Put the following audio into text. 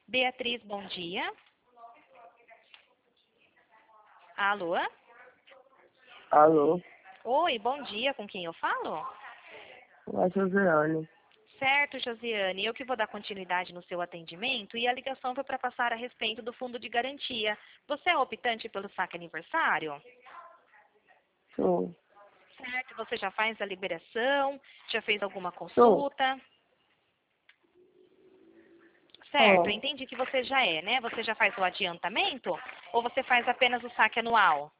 Beatriz, bom dia. Alô? Alô, Oi, bom dia. Com quem eu falo? é Josiane. Certo, Josiane. Eu que vou dar continuidade no seu atendimento e a ligação foi para passar a respeito do fundo de garantia. Você é optante pelo saque aniversário? Sou, Certo. Você já faz a liberação? Já fez alguma sou. consulta? Certo, eu Ó, entendi que você já é, né? Você já faz o adiantamento ou você faz apenas o saque anual?